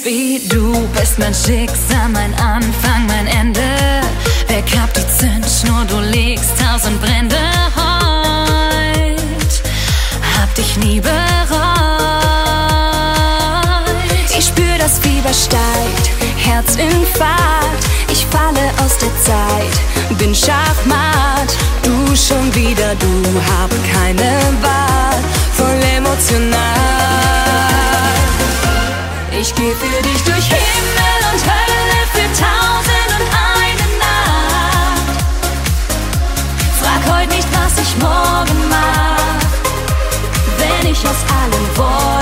wie du bist mein Schicksal, mein Anfang, mein Ende. Wer kappt die Zündschnur, du legst 1000 Brände. Heut hab dich nie bereut. Ich spür, das Fieber steigt, Herzinfarkt. Ich falle aus der Zeit, bin Schachmatt. Du schon wieder, du hab keine Wahl, voll emotional. Ich geh für dich durch Himmel und Hölle für 1001 Nacht. Frag heute nicht, was ich morgen mach, wenn ich aus allen Worten